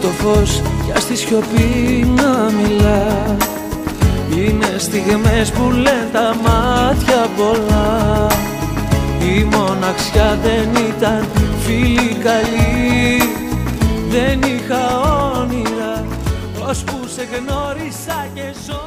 το φως κι ας τη σιωπή να μιλά. Είναι στιγμές που λένε τα μάτια πολλά. Η μοναξιά δεν ήταν φίλη καλή. Δεν είχα όνειρα ώσπου σε γνώρισα και ζω.